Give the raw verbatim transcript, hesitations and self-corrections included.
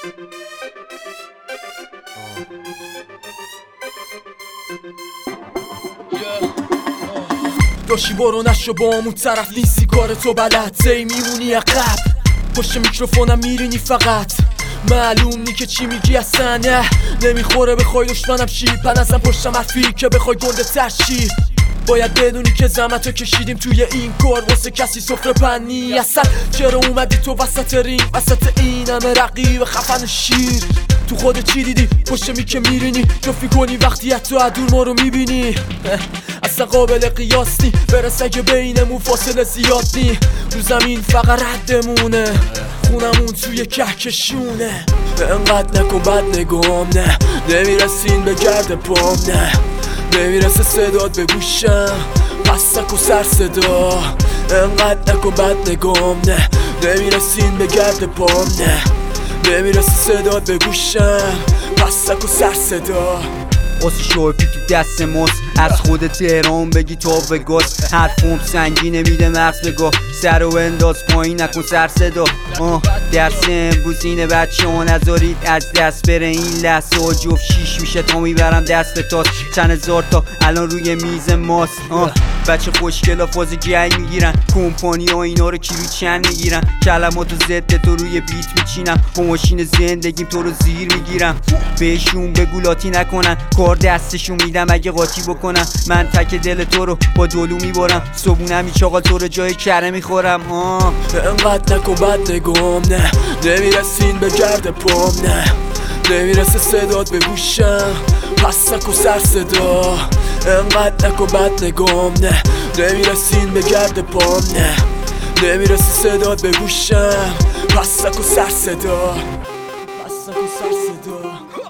داشی برو نشو با همون طرف نیستی کار تو بلد زی میمونی عقب پشت میکروفونم میرینی فقط معلوم نی که چی میگی اصلا نه نمیخوره بخوای دشمنم شی پن ازم پشتم حرفی که بخوای گنده تر شی باید بدونی که زحمتو کشیدیم توی این کار واسه کسی سفره پنی اصلا چرا اومدی تو وسط رینگ وسط این همه رقیب خفن شیر تو خودت چی دیدی پشت می که میرینی جفی کنی وقتی حتی عدور ما رو میبینی اصلا قابل قیاس نی برس اگه بینمون فاصله زیاد نی رو زمین فقط ردمونه خونمون توی کهکشونه انقدر نکن بد نگام نه نمیرسین به گرد پام نه نمیرسه صدات به گوشم پس نکن سر صدا انقدر نکن بد نگام نه نمیرسین به گرد پام نه نمیرسه صدات به گوشم پس نکن سر صدا واسه شورپی تو دست ماست از خود تهران بگی تا به گاز حرفم سنگینه میده مغز بگاه سر و انداز پایین نکن سر صدا آه درس امروز اینه بچه ها نذارید از دست بره این لحظه ها جفت شیش میشه تا میبرم دست به تاس چند هزار تا الان روی میز ماست آه بچه خوشگلا فاز گنگ میگیرن کمپانی ها اینا رو کیلو چند میگیرن کلماتو ضد تو روی بیت میچینم با ماشین زندگیم تو رو زیر میگیرم بهشون بگو لاتی نکنن کار دستشون میدم اگه قاطی بکنم من تک دل تو رو با دلو میبارم صبونم چاقال تو رو جای کره میخورم آه انقدر نکن بد نگام نه نمیرسین به گرد پام نه نمیرسه صدات به گوشم پس نکن سر صدا انقدر نکن بد نگام نه نمیرسین به گرد پام نه نمیرسه صدات به گوشم پس نکن سر صدا پس نکن سر صدا